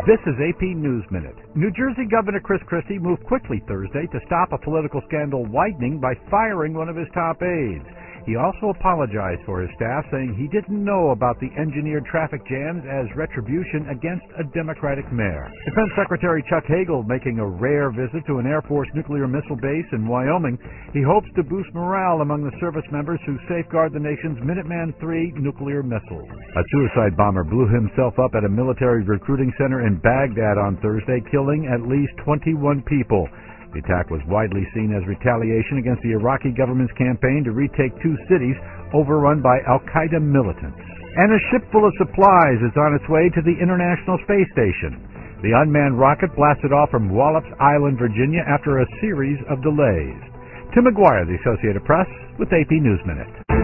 This is AP News Minute. New Jersey Governor Chris Christie moved quickly Thursday to stop a political scandal widening by firing one of his top aides. He also apologized for his staff, saying he didn't know about the engineered traffic jams as retribution against a Democratic mayor. Defense Secretary Chuck Hagel making a rare visit to an Air Force nuclear missile base in Wyoming. He hopes to boost morale among the service members who safeguard the nation's Minuteman III nuclear missiles. A suicide bomber blew himself up at a military recruiting center in Baghdad on Thursday, killing at least 21 people. The attack was widely seen as retaliation against the Iraqi government's campaign to retake two cities overrun by al-Qaeda militants. And a ship full of supplies is on its way to the International Space Station. The unmanned rocket blasted off from Wallops Island, Virginia, after a series of delays. Tim McGuire, The Associated Press, with AP News Minute.